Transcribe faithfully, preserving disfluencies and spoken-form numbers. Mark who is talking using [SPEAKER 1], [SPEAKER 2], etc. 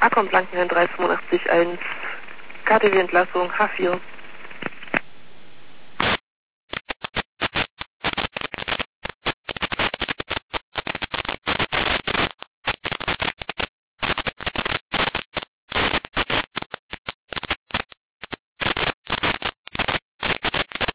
[SPEAKER 1] Akkon Blankenheim drei fünfundachtzig eins, K T W Entlassung H vier.